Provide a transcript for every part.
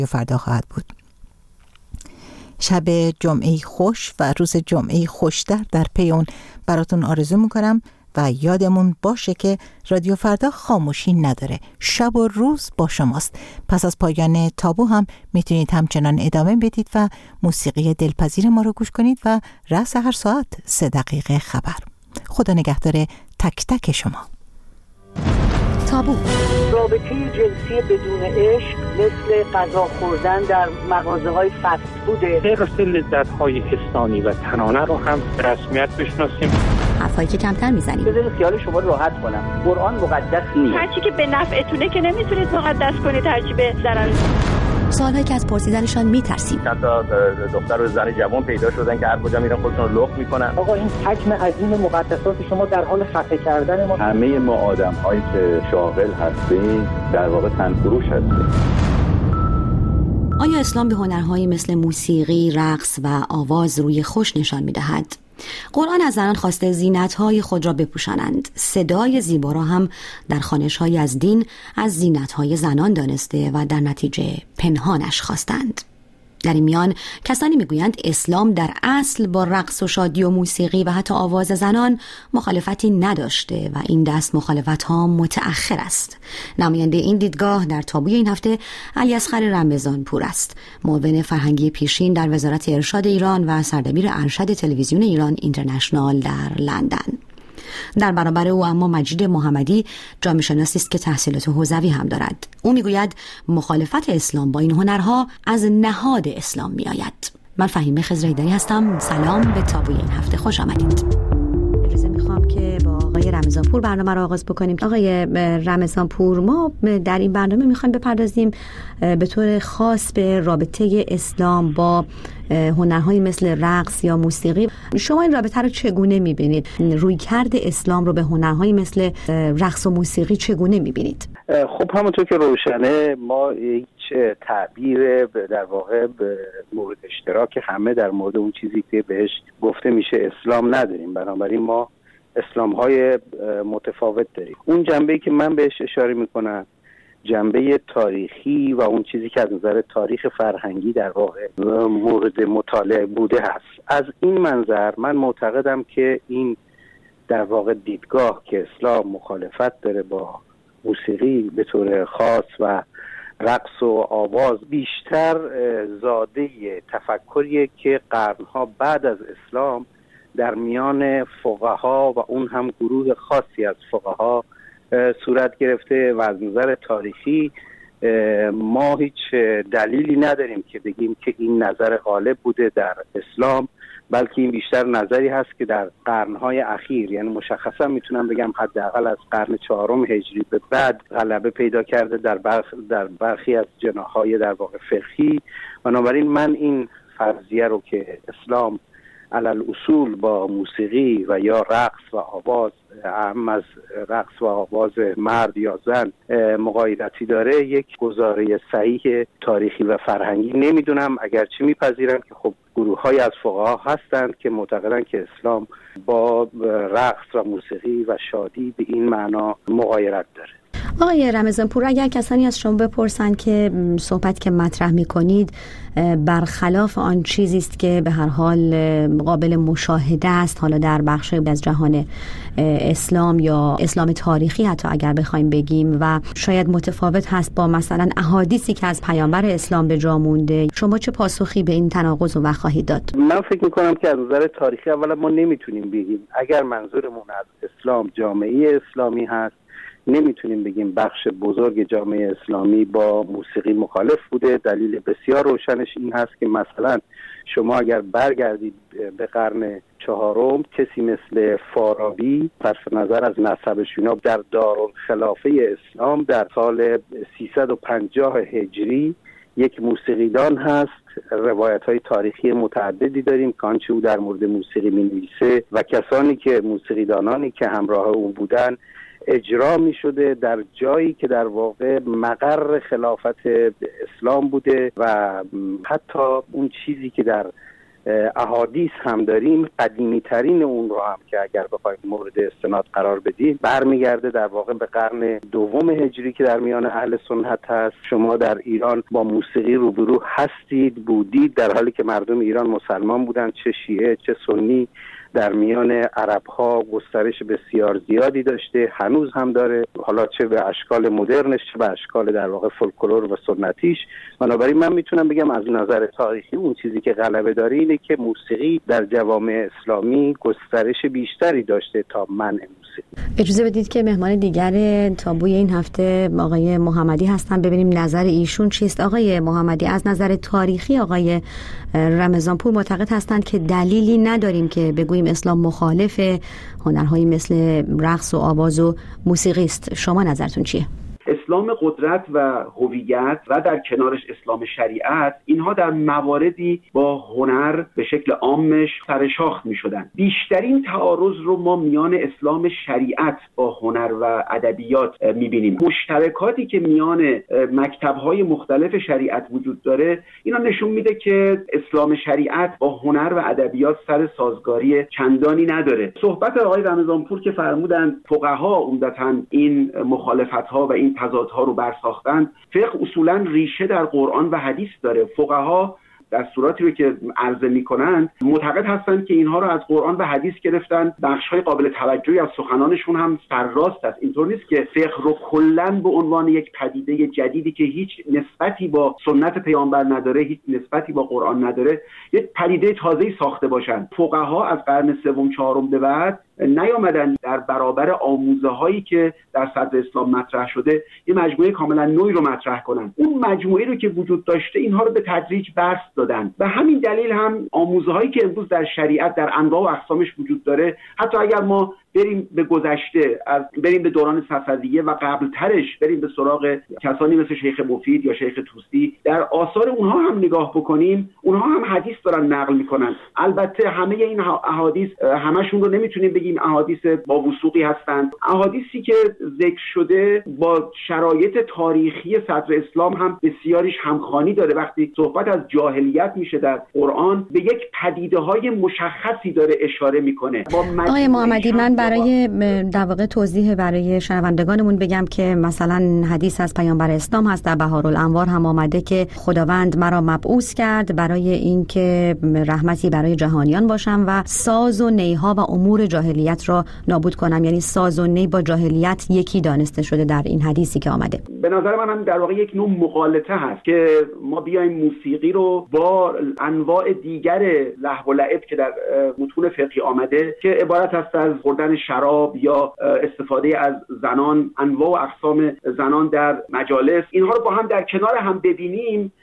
فردا خواهد بود. شب جمعه خوش و روز جمعه خوشتر در پی اون براتون آرزو میکنم و یادمون باشه که رادیو فردا خاموشی نداره، شب و روز با شماست. پس از پایان تابو هم میتونید همچنان ادامه بدید و موسیقی دلپذیر ما رو گوش کنید و رأس هر ساعت 3 دقیقه خبر. خدا نگهدار تک تک شما. تابو. رابطه جنسی بدون عشق مثل غذا خوردن در مغازه‌های فست فوده. حفظ لذت‌های حسانی و تنانه رو هم به رسمیت بشناسیم. حرفایی که کمتر میزنیم. بذارید خیال شما راحت کنم. قرآن مقدس نیست. هرچی که به نفعتونه که نمیتونید مقدس کنید، هرچی به ضرر. سوالایی که از پرسیدنشان میترسیم. چند تا دختر و زن جوان پیدا شدن که هر کجا میرن خودشون رو لخت میکنن. آقا این حجم عظیم مقدسات شما در حال خفه کردن ما. همه ما آدم‌هایی که شاغل هستیم در واقع تنفروش هستیم. آیا اسلام به هنرهایی مثل موسیقی، رقص و آواز روی خوش نشان میدهد؟ قرآن از زنان خواسته زینت‌های خود را بپوشانند. صدای زیبا را هم در خوانش‌های از دین از زینت‌های زنان دانسته و در نتیجه پنهانش خواستند. در این میان کسانی میگویند اسلام در اصل با رقص و شادی و موسیقی و حتی آواز زنان مخالفتی نداشته و این دست مخالفت‌ها متأخر است. نماینده این دیدگاه در تابوی این هفته علیاصغر رمضانپور است، معاون فرهنگی پیشین در وزارت ارشاد ایران و سردبیر ارشد تلویزیون ایران اینترنشنال در لندن. در برابر او اما مجید محمدی جامعه شناسی است که تحصیلات حوزوی هم دارد. او میگوید مخالفت اسلام با این هنرها از نهاد اسلام میآید. من فهیمه خضرایداری هستم. سلام به تابوی این هفته، خوش آمدید. اجازه میخوام که با آقای رمضانپور برنامه را آغاز بکنیم. آقای رمضانپور، ما در این برنامه میخوایم بپردازیم به طور خاص به رابطه اسلام با هنرهایی مثل رقص یا موسیقی. شما این رابطه رو چگونه میبینید؟ رویکرد اسلام رو به هنرهایی مثل رقص و موسیقی چگونه میبینید؟ خب همونطور که روشنه، ما هیچ تعبیر در واقع مورد اشتراک همه در مورد اون چیزی که بهش گفته میشه اسلام نداریم. بنابراین ما اسلام‌های متفاوت داریم. اون جنبه‌ای که من بهش اشاره میکنم جنبه تاریخی و اون چیزی که از نظر تاریخ فرهنگی در واقع مورد مطالعه بوده هست. از این منظر من معتقدم که این در واقع دیدگاه که اسلام مخالفت داره با موسیقی به طور خاص و رقص و آواز بیشتر زاده تفکریه که قرنها بعد از اسلام در میان فقها و اون هم گروه خاصی از فقها صورت گرفته و از نظر تاریخی ما هیچ دلیلی نداریم که بگیم که این نظر غالب بوده در اسلام، بلکه این بیشتر نظری هست که در قرنهای اخیر، یعنی مشخصا میتونم بگم حداقل از قرن 4 هجری به بعد غلبه پیدا کرده در برخی از جناحهای در واقع فقهی. بنابراین من این فرضیه رو که اسلام علل اصول با موسیقی و یا رقص و آواز، اهم از رقص و آواز مرد یا زن، مغایرتی داره، یک گزاره صحیح تاریخی و فرهنگی نمیدونم، اگرچه میپذیرم که خب گروه‌های از فقها هستند که معتقدند که اسلام با رقص و موسیقی و شادی به این معنا مغایرت داره. آقای رمضانپور، اگر کسانی از شما بپرسند که صحبت که مطرح می‌کنید برخلاف آن چیزی است که به هر حال قابل مشاهده است، حالا در بخش از جهان اسلام یا اسلام تاریخی حتی اگر بخوایم بگیم، و شاید متفاوت هست با مثلا احادیثی که از پیامبر اسلام به جا مونده، شما چه پاسخی به این تناقض و خواهید داد؟ من فکر می‌کنم که از نظر تاریخی اولا ما نمیتونیم بگیم، اگر منظورمون از اسلام جامعه اسلامی هست، نمیتونیم بگیم بخش بزرگ جامعه اسلامی با موسیقی مخالف بوده. دلیل بسیار روشنش این هست که مثلا شما اگر برگردید به قرن 4، کسی مثل فارابی صرف نظر از نسبشون در دارالخلافه اسلام در سال 350 هجری یک موسیقیدان هست. روایت‌های تاریخی متعددی داریم که آنچه او در مورد موسیقی می‌نویسه و کسانی که موسیقیدانانی که همراه او بودن اجرا می شده در جایی که در واقع مقر خلافت اسلام بوده و حتی اون چیزی که در احادیث هم داریم، قدیمی ترین اون رو هم که اگر بخوایم مورد استناد قرار بدیم برمیگرده در واقع به قرن دوم هجری که در میان اهل سنت هست. شما در ایران با موسیقی روبرو هستید، بودید، در حالی که مردم ایران مسلمان بودند، چه شیعه چه سنی. در میان عرب‌ها گسترش بسیار زیادی داشته، هنوز هم داره، حالا چه به اشکال مدرنش چه به اشکال در واقع فولکلور و سنتیش. بنابراین من میتونم بگم از نظر تاریخی اون چیزی که غلبه داره اینه که موسیقی در جوامع اسلامی گسترش بیشتری داشته تا منع موسیقی. اجازه بدید که مهمان دیگر تابوی این هفته آقای محمدی هستن، ببینیم نظر ایشون چیست. آقای محمدی، از نظر تاریخی آقای رمضانپور معتقد هستند که دلیلی نداریم که بگوییم اسلام مخالف هنرهایی مثل رقص و آواز و موسیقی است. شما نظرتون چیه؟ اسلام قدرت و هویت و در کنارش اسلام شریعت، اینها در مواردی با هنر به شکل عامش سرشاخ می شدن. بیشترین تعارض رو ما میان اسلام شریعت با هنر و ادبیات می بینیم. مشترکاتی که میان مکتب‌های مختلف شریعت وجود داره، اینا نشون میده که اسلام شریعت با هنر و ادبیات سر سازگاری چندانی نداره. صحبت آقای رمضانپور که فرمودند فقها عمدتاً این مخالفت‌ها و این تضادها رو برساختند، فقه اصولاً ریشه در قرآن و حدیث داره. فقها دستوراتی رو که عرضه می‌کنند معتقد هستند که اینها رو از قرآن و حدیث گرفتن، بخش‌های قابل توجهی از سخنانشون هم سرراست است. اینطور نیست که فقه رو کلاً به عنوان یک پدیده جدیدی که هیچ نسبتی با سنت پیامبر نداره، هیچ نسبتی با قرآن نداره، یک پدیده تازه‌ای ساخته باشند. فقها از قرن سوم چهارم به بعد نیامدن در برابر آموزه‌هایی که در صدر اسلام مطرح شده یه مجموعه کاملا نوعی رو مطرح کنن. اون مجموعه رو که وجود داشته اینها رو به تدریج برس دادن. به همین دلیل هم آموزه‌هایی که امروز در شریعت در انواع و اقسامش وجود داره، حتی اگر ما بریم به گذشته، بریم به دوران صفویه و قبل ترش، بریم به سراغ کسانی مثل شیخ مفید یا شیخ طوسی، در آثار اونها هم نگاه بکنیم، اونها هم حدیث دارن نقل میکنن. البته همه این احادیث همشون رو نمیتونیم بگیم احادیث با وثوقی هستند. احادیثی که ذکر شده با شرایط تاریخی صدر اسلام هم بسیاریش همخوانی داره. وقتی صحبت از جاهلیت میشه در قرآن، به یک پدیده‌های مشخصی داره اشاره میکنه. آقای محمدی، من برای در واقع توضیح برای شنوندگانمون بگم که مثلا حدیث از پیامبر اسلام هست، در بهارالانوار هم آمده که خداوند مرا مبعوث کرد برای اینکه رحمتی برای جهانیان باشم و ساز و نیها و امور جاهلیت را نابود کنم. یعنی ساز و نی با جاهلیت یکی دانسته شده در این حدیثی که آمده. به نظر من هم در واقع یک نوع مغالطه هست که ما بیایم موسیقی رو با انواع دیگر لهو و لعب که در متون فقهی آمده که عبارت است از خوردن شراب یا استفاده از زنان، انواع و اقسام زنان در مجالس، اینها رو با هم در کنار هم ببینیم،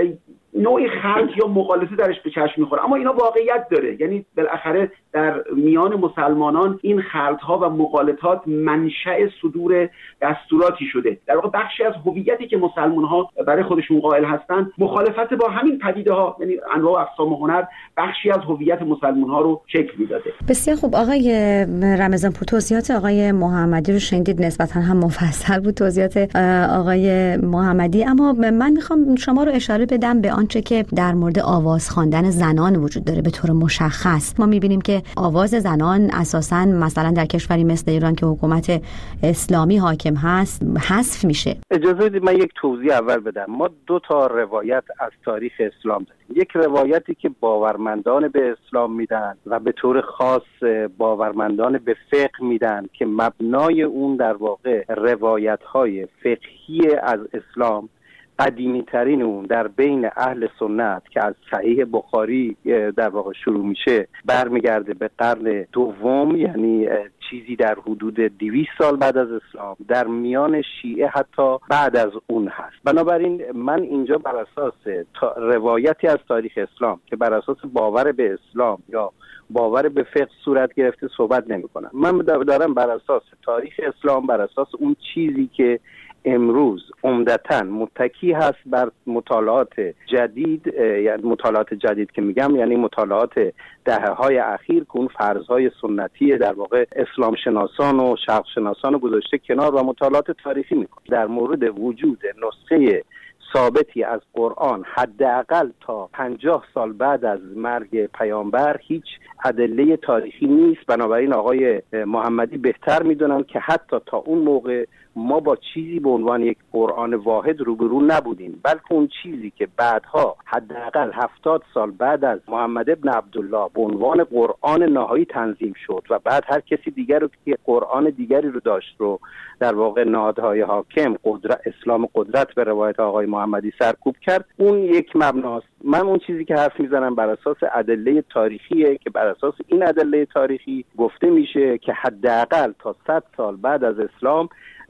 نوعی خلط یا مغالطه درش به چشم میخوره. اما اینا واقعیت داره. یعنی بالاخره در میان مسلمانان این خلط‌ها و مغالطات منشأ صدور دستوراتی شده. در واقع بخشی از هویتی که مسلمان‌ها برای خودشون قائل هستند مخالفت با همین پدیده‌ها، یعنی انواع و اقسام هنر، بخشی از هویت مسلمان‌ها رو شکل میداده. بسیار خوب آقای رمضانپور، توضیحات آقای محمدی رو شنیدید، نسبتاً هم مفصل بود توضیحات آقای محمدی، اما من میخوام شما رو اشاره بدم به آنچه که در مورد آواز خواندن زنان وجود داره. به طور مشخص ما می‌بینیم که آواز زنان اساساً مثلا در کشوری مثل ایران که حکومت اسلامی حاکم هست حذف میشه. اجازه بدید من یک توضیح اول بدم. ما دو تا روایت از تاریخ اسلام داریم. یک روایتی که باورمندان به اسلام میدن و به طور خاص باورمندان به فقه میدن که مبنای اون در واقع روایت‌های فقهی از اسلام، قدیمی ترین اون در بین اهل سنت که از صحیح بخاری در واقع شروع میشه برمیگرده به قرن دوم، یعنی چیزی در حدود 200 سال بعد از اسلام. در میان شیعه حتی بعد از اون هست. بنابراین من اینجا بر اساس روایتی از تاریخ اسلام که بر اساس باور به اسلام یا باور به فقه صورت گرفته صحبت نمی کنم. من دارم بر اساس تاریخ اسلام، بر اساس اون چیزی که امروز عمدتاً متکی هست بر مطالعات جدید، یعنی مطالعات جدید که میگم یعنی مطالعات دهه‌های اخیر که اون فرض‌های سنتی در واقع اسلام شناسان و شرق شناسان گذاشته کنار و مطالعات تاریخی میکنه در مورد وجود نسخه ثابتی از قرآن حداقل تا 50 سال بعد از مرگ پیامبر هیچ ادله تاریخی نیست. بنابراین آقای محمدی بهتر میدونن که حتی تا اون موقع ما با چیزی به عنوان یک قرآن واحد روبرو نبودیم، بلکه اون چیزی که بعدها حداقل 70 سال بعد از محمد ابن عبدالله به عنوان قرآن نهایی تنظیم شد و بعد هر کسی دیگر رو که قرآن دیگری رو داشت رو در واقع نهادهای حاکم اسلام قدرت به روایت آقای محمدی سرکوب کرد، اون یک مبناست. من اون چیزی که حرف میزنم بر اساس ادله تاریخیه که بر اساس این ادله تاریخی گفته میشه که حداقل تا 100 سال بعد از اسلام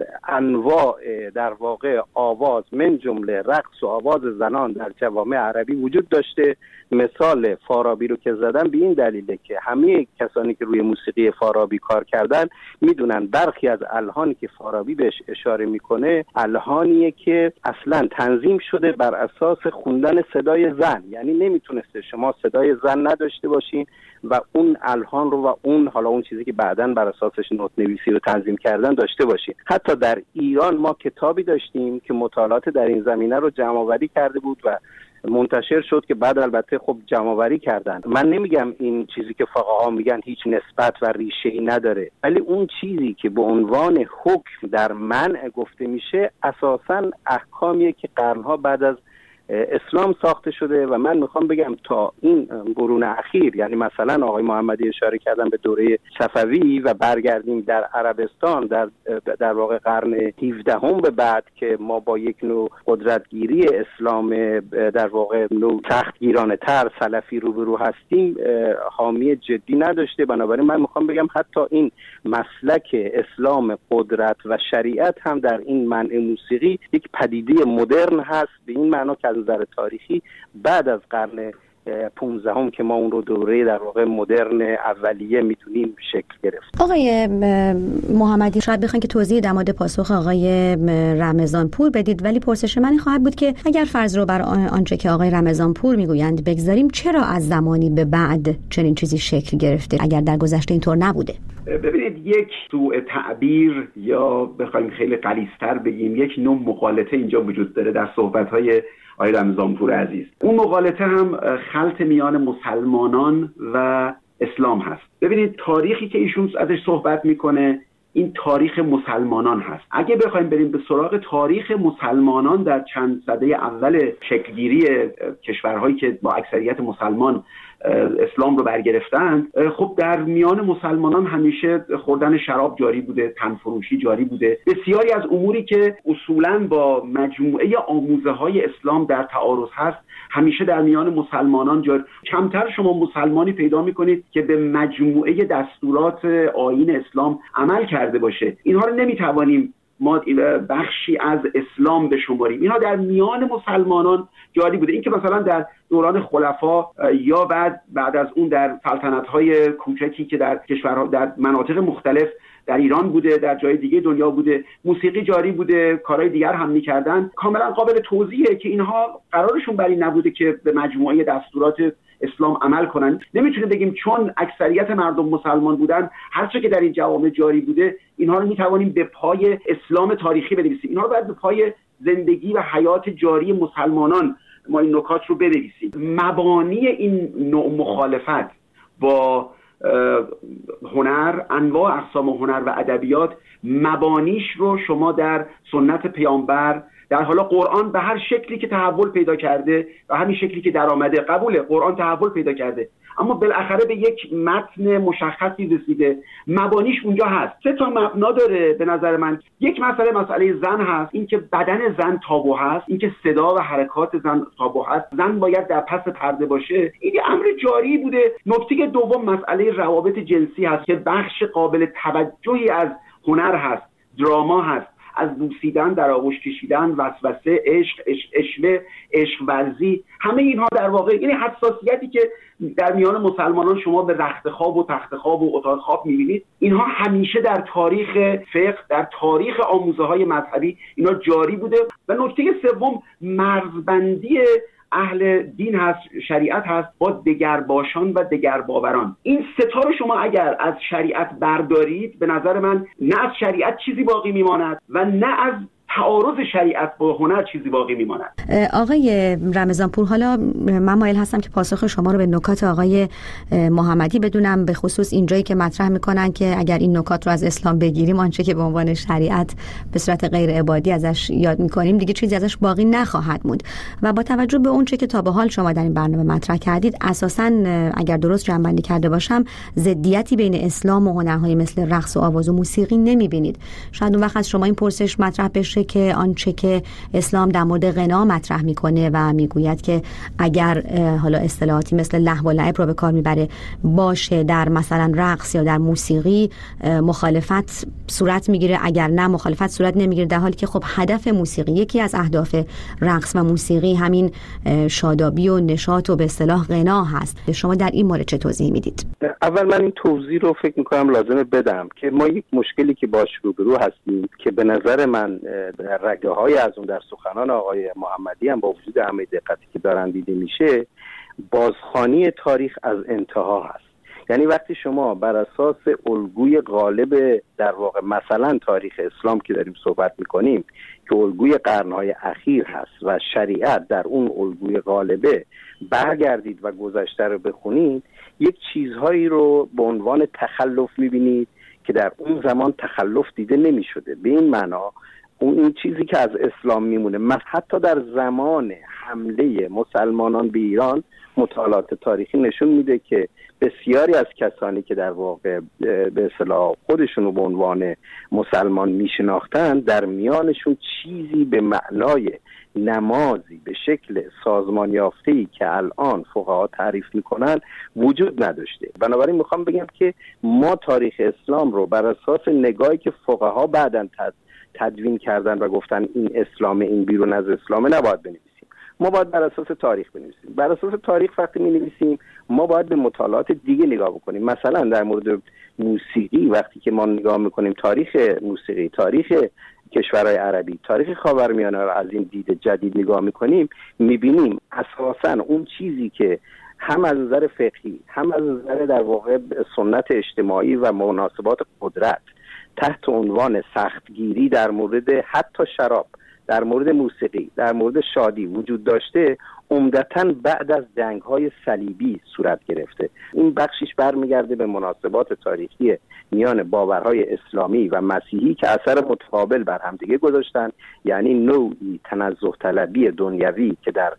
انواع در واقع آواز من جمله رقص و آواز زنان در جوامع عربی وجود داشته. مثال فارابی رو که زدم به این دلیله که همه کسانی که روی موسیقی فارابی کار کردن میدونن برخی از الهانی که فارابی بهش اشاره میکنه الهانیه که اصلا تنظیم شده بر اساس خوندن صدای زن، یعنی نمیتونسته شما صدای زن نداشته باشین و اون الهان رو و اون چیزی که بعداً بر اساسش نوت نویسی رو تنظیم کردن داشته باشین. حتی در ایران ما کتابی داشتیم که مطالعات در این زمینه رو جمع‌آوری کرده بود و منتشر شد که بعد البته خب جمع‌آوری کردن. من نمیگم این چیزی که فقها میگن هیچ نسبت و ریشه‌ای نداره، ولی اون چیزی که به عنوان حکم در منع گفته میشه اساساً احکامیه که قرنها بعد از اسلام ساخته شده و من میخوام بگم تا این قرون اخیر، یعنی مثلا آقای محمدی اشاره کردن به دوره صفوی و برگردیم در عربستان در واقع قرن 17 به بعد که ما با یک نوع قدرتگیری اسلام در واقع نوع سختگیرانه تر سلفی روبرو هستیم حامی جدی نداشته. بنابراین من میخوام بگم حتی این مسلک اسلام قدرت و شریعت هم در این منع موسیقی یک پدیده مدرن هست، به این معنا که از نظر تاریخی بعد از قرن 15 که ما اون رو دوره در واقع مدرن اولیه میتونیم شکل گرفت. آقای محمدی شاید بخواین که توضیح در مورد پاسخ آقای رمضان پور بدید، ولی پرسش من خواهد بود که اگر فرض رو بر آنچه که آقای رمضان پور میگویند بگذاریم، چرا از زمانی به بعد چنین چیزی شکل گرفته اگر در گذشته اینطور نبوده؟ ببینید، یک سوء تعبیر یا بخوایم خیلی غلیظ‌تر بگیم یک نوع مغالطه اینجا وجود داره در صحبت‌های آقای رمضان پور عزیز. اون مغالطه هم خلط میان مسلمانان و اسلام هست. ببینید، تاریخی که ایشون ازش صحبت میکنه این تاریخ مسلمانان هست. اگه بخوایم بریم به سراغ تاریخ مسلمانان در چند سده اول شکلگیری کشورهایی که با اکثریت مسلمان اسلام رو برگرفتند، خب در میان مسلمانان همیشه خوردن شراب جاری بوده، تنفروشی جاری بوده، بسیاری از اموری که اصولاً با مجموعه آموزه‌های اسلام در تعارض هست همیشه در میان مسلمانان جاری. کمتر شما مسلمانی پیدا می‌کنید که به مجموعه دستورات آیین اسلام عمل کرده باشه. اینها رو نمی‌توانیم ما بخشی از اسلام بشماریم. اینها در میان مسلمانان جاری بوده. این که مثلا در دوران خلفا یا بعد از اون در سلطنت‌های کوچکی که در کشورها در مناطق مختلف در ایران بوده، در جای دیگه دنیا بوده، موسیقی جاری بوده، کارهای دیگر هم می‌کردن. کاملا قابل توضیحه که اینها قرارشون بر این نبوده که به مجموعه دستورات اسلام عمل کنن. نمیتونیم بگیم چون اکثریت مردم مسلمان بودن هر چه که در این جوامع جاری بوده اینها رو میتوانیم به پای اسلام تاریخی بنویسیم. اینها رو باید به پای زندگی و حیات جاری مسلمانان ما این نکات رو بنویسیم. مبانی این نوع مخالفت با هنر، انواع اقسام هنر و ادبیات، مبانیش رو شما در سنت پیامبر، در حالا قرآن به هر شکلی که تحول پیدا کرده و همین شکلی که در آمده، قبوله قرآن تحول پیدا کرده، اما بالاخره به یک متن مشخصی رسیده، مبانیش اونجا هست. 3 تا مبنا داره به نظر من. یک مسئله زن هست، این که بدن زن تابو هست، این که صدا و حرکات زن تابو هست، زن باید در پس پرده باشه، این امر جاری بوده. نکته دوم مسئله روابط جنسی هست که بخش قابل توجهی از هنر هست، دراما هست، از بوسیدن، در آغوش کشیدن، وسوسه، عشق ورزی، همه اینها در واقع یعنی حساسیتی که در میان مسلمانان شما به رخت خواب و تخت خواب و اتاق خواب می‌بینید، اینها همیشه در تاریخ فقه، در تاریخ آموزه‌های مذهبی اینا جاری بوده. و نکته سوم مرزبندی اهل دین هست، شریعت هست با دگرباشان و دگرباوران. این 3 تا رو شما اگر از شریعت بردارید، به نظر من نه از شریعت چیزی باقی میماند و نه از تعارض شریعت با هنر چیزی باقی میماند. آقای رمضانپور، حالا من مایل هستم که پاسخ شما رو به نکات آقای محمدی بدونم، به خصوص اینجایی که مطرح میکنن که اگر این نکات رو از اسلام بگیریم، آنچه که به عنوان شریعت به صورت غیر عبادی ازش یاد میکنیم دیگه چیزی ازش باقی نخواهد موند. و با توجه به اون چه که تا به حال شما در این برنامه مطرح کردید، اساساً اگر درست جمع‌بندی کرده باشم ضدیتی بین اسلام و هنرهای مثل رقص و آواز و موسیقی نمیبینید. شاید اون وقت از شما این پرسش مطرح بشه که آنچه که اسلام در مورد غنا مطرح میکنه و میگوید که اگر حالا اصطلاحاتی مثل لهو و لعب رو به کار میبره باشه در مثلا رقص یا در موسیقی، مخالفت صورت میگیره، اگر نه مخالفت صورت نمیگیره، در حالی که خب هدف موسیقی، یکی از اهداف رقص و موسیقی همین شادابی و نشاط و به اصطلاح غنا هست. شما در این مورد چه توضیح میدید؟ اول من این توضیح رو فکر میکنم لازمه بدم که ما یک مشکلی که باش روبرو هستیم که به نظر من رگه های از اون در سخنان آقای محمدی هم با وجود همه دقتی که دارن دیده میشه، بازخوانی تاریخ از انتها هست. یعنی وقتی شما بر اساس الگوی غالب در واقع مثلا تاریخ اسلام که داریم صحبت میکنیم که الگوی قرنهای اخیر هست و شریعت در اون الگوی غالبه برگردید و گذشته رو بخونید، یک چیزهایی رو به عنوان تخلف میبینید که در اون زمان تخلف دیده نمیشده. به این معنا اون چیزی که از اسلام میمونه، من حتی در زمان حمله مسلمانان به ایران مطالعات تاریخی نشون میده که بسیاری از کسانی که در واقع به اصطلاح خودشون رو به عنوان مسلمان میشناختن، در میانشون چیزی به معنای نمازی به شکل سازمان یافته‌ای که الان فقها تعریف میکنن وجود نداشته. بنابراین میخوام بگم که ما تاریخ اسلام رو بر اساس نگاهی که فقها بعداً تدوین کردن و گفتن این اسلام، این بیرون از اسلام، نباید بنویسیم. ما باید بر اساس تاریخ بنویسیم. بر اساس تاریخ وقتی می‌نویسیم ما باید به مطالعات دیگه نگاه بکنیم. مثلا در مورد موسیقی وقتی که ما نگاه می‌کنیم تاریخ موسیقی، تاریخ کشورهای عربی، تاریخ خاورمیانه رو از این دید جدید نگاه می‌کنیم، می‌بینیم اساساً اون چیزی که هم از نظر فقهی هم از نظر در واقع سنت اجتماعی و مناسبات قدرت تحت عنوان سختگیری در مورد حتی شراب، در مورد موسیقی، در مورد شادی وجود داشته، عمدتاً بعد از جنگ‌های صلیبی صورت گرفته. این بخشش برمیگرده به مناسبات تاریخی میان باورهای اسلامی و مسیحی که اثر متقابل بر هم دیگه گذاشتن، یعنی نوعی تنزه طلبی دنیوی که در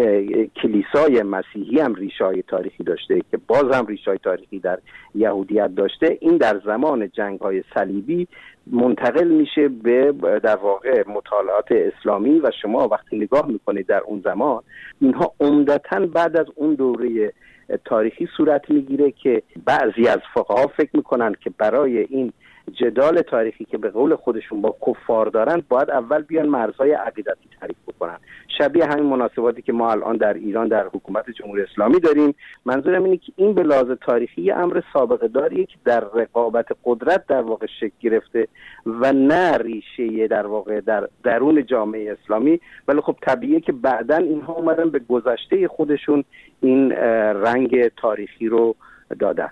کلیسای مسیحی هم ریشه‌های تاریخی داشته که باز هم ریشه‌های تاریخی در یهودیت داشته. این در زمان جنگ‌های صلیبی منتقل میشه به در واقع مطالعات اسلامی و شما وقتی نگاه میکنید در اون زمان اینها عمدتاً بعد از اون دوره تاریخی صورت میگیره که بعضی از فقها فکر میکنن که برای این جدال تاریخی که به قول خودشون با کفار دارن باید اول بیان مرزهای عقیدتی تعریف بکنن، شبیه همین مناسباتی که ما الان در ایران در حکومت جمهوری اسلامی داریم. منظورم اینه که این به لحاظ تاریخی امر سابقه داریه که در رقابت قدرت در واقع شکل گرفته و نه ریشه در واقع در درون جامعه اسلامی، ولی خب طبیعیه که بعداً اینها اومدن به گذشته خودشون این رنگ تاریخی رو دادن.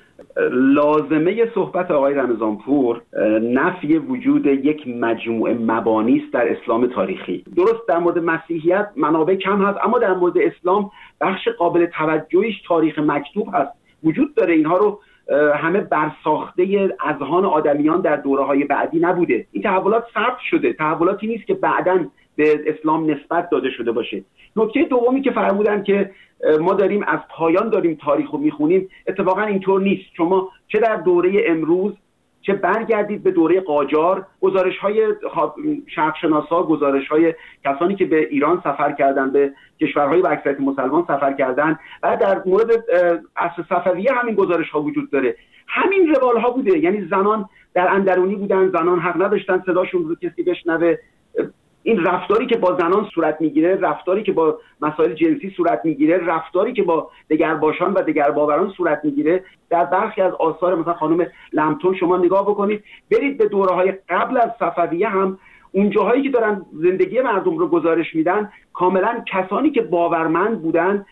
لازمه صحبت آقای رمضانپور نفی وجود یک مجموعه مبانی است در اسلام تاریخی. درست در مورد مسیحیت منابع کم هست، اما در مورد اسلام بخش قابل توجهیش تاریخ مکتوب هست، وجود داره. اینها رو همه برساخته اذهان آدمیان در دوره‌های بعدی نبوده. این تحولات ثبت شده، تحولاتی نیست که بعداً به اسلام نسبت داده شده باشه. نکته دومی که فرمودن که ما داریم از پایان داریم تاریخ رو میخونیم، اتفاقا اینطور نیست. شما چه در دوره امروز چه برگردید به دوره قاجار، گزارش‌های شرق‌شناسا، گزارش‌های کسانی که به ایران سفر کردن، به کشورهای با اکثریت مسلمان سفر کردن، و در مورد عصر صفویه همین گزارش‌ها وجود داره. همین روال‌ها بوده، یعنی زنان در اندرونی بودن، زنان حق نداشتن صداشون رو کسی بشنوه. این رفتاری که با زنان صورت میگیره، رفتاری که با مسائل جنسی صورت میگیره، رفتاری که با دگرباشان و دگرباوران صورت میگیره، در برخی از آثار مثلا خانم لمتون شما نگاه بکنید، برید به دوره‌های قبل از صفویه هم اون جاهایی که دارن زندگی مردم رو گزارش میدن، کاملا کسانی که باورمند بودن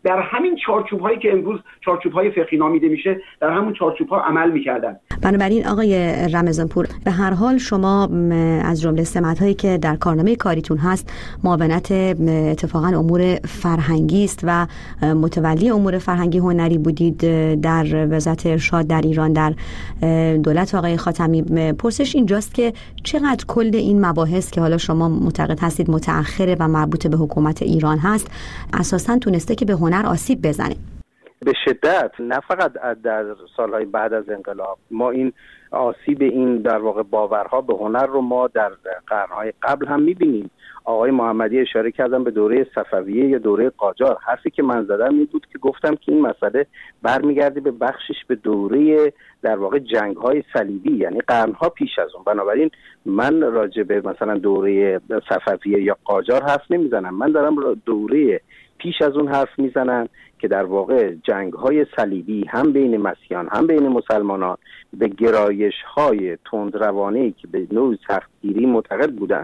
در همین چارچوب‌هایی که امروز چارچوب‌های فقهی نامیده میشه در همون چارچوب‌ها عمل می‌کردن. بنابراین آقای رمضانپور، به هر حال شما از جمله سمت‌هایی که در کارنامه کاریتون هست معاونت اتفاقاً امور فرهنگی است و متولی امور فرهنگی هنری بودید در وزارت ارشاد در ایران در دولت آقای خاتمی. پرسش اینجاست که چقدر کل این مباحث که حالا شما معتقد هستید متأخره و مربوط به حکومت ایران هست اساساً تونسته که به هنر آسیب بزنه؟ به شدت، نه فقط در سالهای بعد از انقلاب. ما این آسیب این در واقع باورها به هنر رو ما در قرنهای قبل هم می‌بینیم. آقای محمدی اشاره کردن به دوره صفویه یا دوره قاجار. حرفی که من زدم این بود که گفتم که این مسئله برمیگرده به بخشش به دوره در واقع جنگ‌های صلیبی، یعنی قرنها پیش از اون. بنابراین من راجع به مثلا دوره صفویه یا قاجار حرف نمیزنم، من دارم دوره پیش از اون حرف میزنم که در واقع جنگ‌های صلیبی هم بین مسیحیان هم بین مسلمانان به گرایش‌های تندروانه‌ای که به نوعی سختگیری معتقد بودند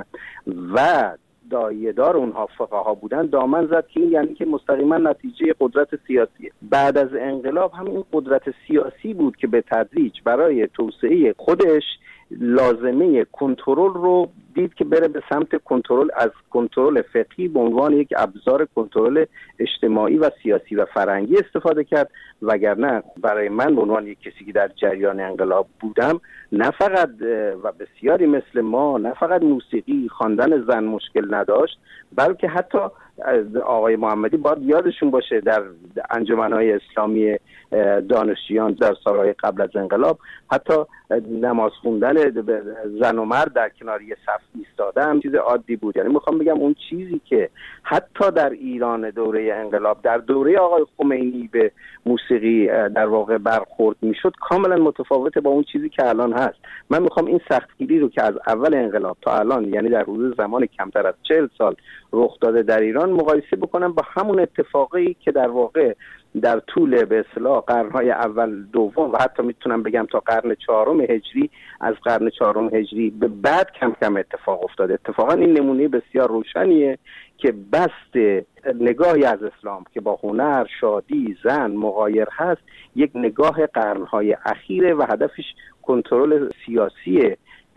و دایه‌دار اونها فقها بودن دامن زد که این یعنی که مستقیما نتیجه قدرت سیاسیه. بعد از انقلاب هم این قدرت سیاسی بود که به تدریج برای توسعه خودش لازمه کنترل رو دید که بره به سمت کنترل، از کنترل فقهی به عنوان یک ابزار کنترل اجتماعی و سیاسی و فرهنگی استفاده کرد. وگرنه برای من به عنوان یک کسی که در جریان انقلاب بودم، نه فقط و بسیاری مثل ما، نه فقط موسیقی خواندن زن مشکل نداشت، بلکه حتی آقای محمدی باید یادشون باشه در انجمن‌های اسلامی دانشجویان در سالهای قبل از انقلاب حتی نماز خوندن زن و مرد در کنار یه صف ایستادن چیز عادی بود. یعنی میخوام بگم اون چیزی که حتی در ایران دوره انقلاب در دوره آقای خمینی به موسیقی در واقع برخورد میشد کاملا متفاوته با اون چیزی که الان هست. من میخوام این سختگیری رو که از اول انقلاب تا الان، یعنی در حدود زمان کمتر از 40 سال رخ داده در ایران، مقایسه بکنم با همون اتفاقی که در واقع در طول به اصطلاح قرنهای اول دوم و حتی میتونم بگم تا قرن 4 هجری، از قرن 4 هجری به بعد کم کم اتفاق افتاده. اتفاقا این نمونه بسیار روشنیه که بست نگاهی از اسلام که با هنر، شادی، زن مغایر هست، یک نگاه قرنهای اخیره و هدفش کنترل سیاسی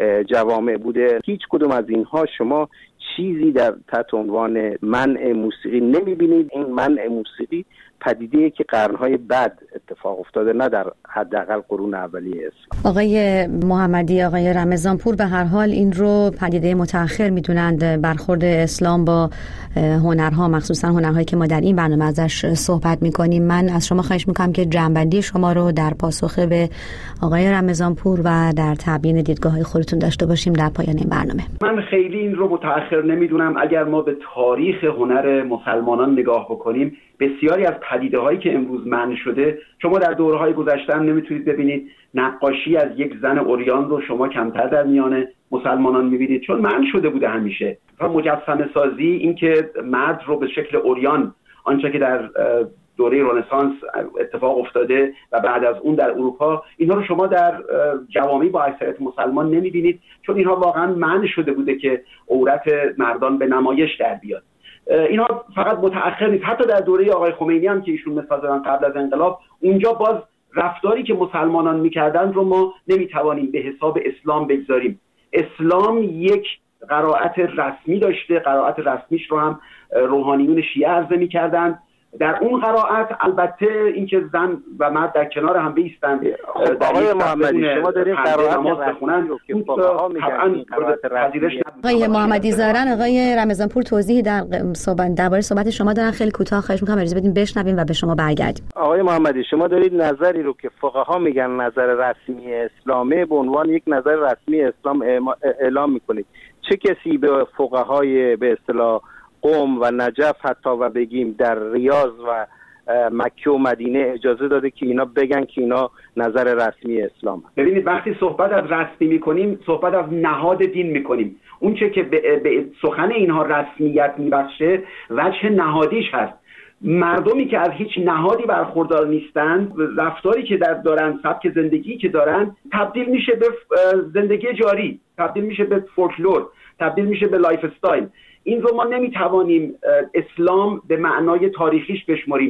جوامع بوده. هیچ کدوم از اینها شما چیزی در تحت عنوان منع موسیقی نمیبینید. این منع موسیقی پدیده‌ای که قرنهای بعد اتفاق افتاده، نه در حداقل قرون اولیه اسلام. آقای محمدی، آقای رمضانپور به هر حال این رو پدیده متأخر میدونند، برخورد اسلام با هنرها، مخصوصا هنرهایی که ما در این برنامه ازش صحبت میکنیم. من از شما خواهش میکنم که جنبندی شما رو در پاسخ به آقای رمضانپور و در تبیین دیدگاه‌های خودتون داشته باشیم در پایان این برنامه. من خیلی این رو متأخر نمیدونم. اگر ما به تاریخ هنر مسلمانان نگاه بکنیم، بسیاری از پدیده‌هایی که امروز منع شده، شما در دوره‌های گذشته هم نمیتونید ببینید. نقاشی از یک زن عریان رو شما کمتر در میان مسلمانان میبینید، چون منع شده بوده همیشه. مجسمه سازی، این که مرد رو به شکل عریان، آنچه که در دوره رنسانس اتفاق افتاده و بعد از اون در اروپا، اینها رو شما در جوامع با اکثریت مسلمان نمیبینید، چون اینها واقعا منع شده بوده که عورت مردان به نمایش در بیاد. اینا فقط متأخر نیست، حتی در دوره آقای خمینی هم که ایشون مثال زدن قبل از انقلاب، اونجا باز رفتاری که مسلمانان میکردن رو ما نمیتوانیم به حساب اسلام بگذاریم. اسلام یک قرائت رسمی داشته، قرائت رسمیش رو هم روحانیون شیعه عرضه میکردن. در اون قرائت البته اینکه زن و مرد در کنار هم بایستند. آقای محمدی شما دارین قرائت رسمی رو که فقها میگن قرائت رسمی. آقای محمدی ظاهرا آقای رمضانپور توضیحی درباره صحبت شما دارن، خیلی کوتاه خواهش می‌کنم اجازه بدین بشنویم و به شما برگردیم. آقای محمدی شما دارید نظری رو که فقها میگن نظر رسمی اسلامه به عنوان یک نظر رسمی اسلام اعلام میکنید. چه کسی به فقهای به اصطلاح قم و نجف حتی و بگیم در ریاض و مکه و مدینه اجازه داده که اینا بگن که اینا نظر رسمی اسلام هست؟ ببینید وقتی صحبت از رسمی میکنیم، صحبت از نهاد دین میکنیم. اون چه که به سخن اینها رسمیت میبخشه وجه نهادیش هست. مردمی که از هیچ نهادی برخوردار نیستند، رفتاری که دارن، سبک زندگی که دارن، تبدیل میشه به زندگی جاری، تبدیل میشه به فولکلور، تبدیل میشه به لایف استایل. این رو ما نمیتوانیم اسلام به معنای تاریخیش بشماریم.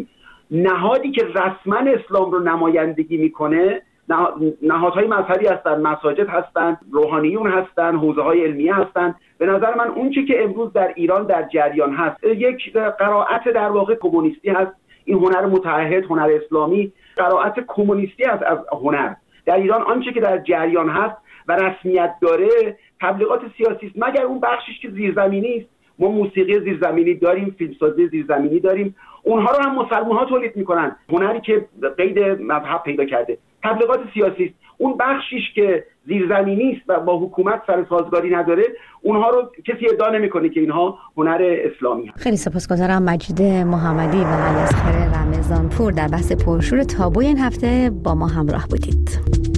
نهادی که رسما اسلام رو نمایندگی میکنه نهادهای مذهبی هستن، مساجد هستن، روحانیون هستن، حوزه‌های علمیه هستن. به نظر من اون چیزی که امروز در ایران در جریان هست یک قرائت در واقع کمونیستی هست. این هنر متعهد، هنر اسلامی قرائت کمونیستی است از هنر. در ایران آنچه که در جریان هست و رسمیت داره تبلیغات سیاسی است، مگر اون بخشش که زیرزمینی است. ما موسیقی زیرزمینی داریم، فیلمسازی زیرزمینی داریم، اونها رو هم مسلمان‌ها تولید میکنن. هنری که قید مذهب پیدا کرده تبلیغات سیاسی است. اون بخشیش که زیرزمینی است و با حکومت سر سازگاری نداره، اونها رو کسی ادعا نمیکنه که اینها هنر اسلامی هست. خیلی سپاسگزارم مجید محمدی و علیاصغر رمضانپور در بحث پرشور تابوی این هفته با ما همراه بودید.